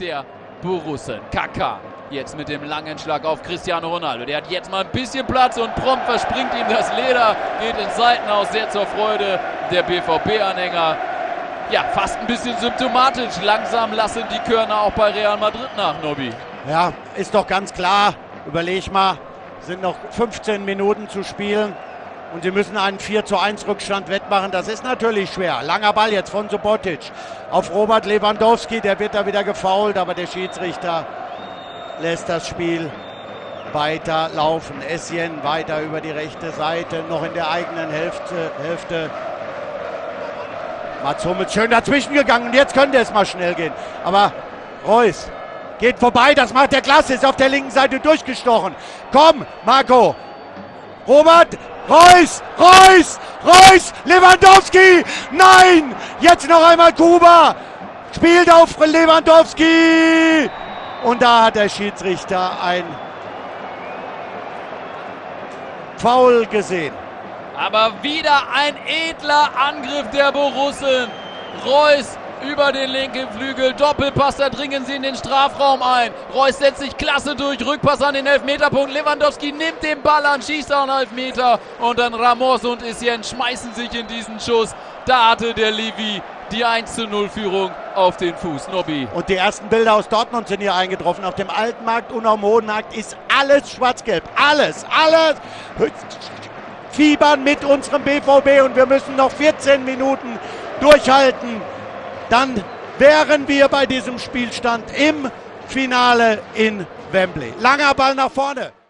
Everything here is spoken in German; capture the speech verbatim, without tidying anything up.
der Borussen. Kaká jetzt mit dem langen Schlag auf Cristiano Ronaldo. Der hat jetzt mal ein bisschen Platz und prompt verspringt ihm das Leder. Geht ins Seitenhaus, sehr zur Freude der B V B-Anhänger. Ja, fast ein bisschen symptomatisch. Langsam lassen die Körner auch bei Real Madrid nach, Nobby. Ja, ist doch ganz klar. Überleg mal, sind noch fünfzehn Minuten zu spielen und sie müssen einen vier zu eins Rückstand wettmachen. Das ist natürlich schwer. Langer Ball jetzt von Subotic auf Robert Lewandowski. Der wird da wieder gefoult, aber der Schiedsrichter lässt das Spiel weiter laufen. Essien weiter über die rechte Seite, noch in der eigenen Hälfte. Hälfte. Mats Hummels schön dazwischen gegangen und jetzt könnte es mal schnell gehen. Aber Reus geht vorbei, das macht der klasse, ist auf der linken Seite durchgestochen. Komm, Marco. Robert, Reus, Reus, Reus, Lewandowski. Nein, jetzt noch einmal Kuba. Spielt auf Lewandowski. Und da hat der Schiedsrichter ein Foul gesehen. Aber wieder ein edler Angriff der Borussen. Reus über den linken Flügel, Doppelpass, da dringen sie in den Strafraum ein. Reus setzt sich klasse durch, Rückpass an den Elfmeterpunkt. Lewandowski nimmt den Ball an, schießt auch einen Elfmeter. Und dann Ramos und Essien schmeißen sich in diesen Schuss. Da hatte der Levi die eins zu null Führung auf den Fuß, Nobby. Und die ersten Bilder aus Dortmund sind hier eingetroffen. Auf dem Altenmarkt und am Hohenmarkt ist alles schwarz-gelb. Alles, alles. Fiebern mit unserem B V B und wir müssen noch vierzehn Minuten durchhalten. Dann wären wir bei diesem Spielstand im Finale in Wembley. Langer Ball nach vorne.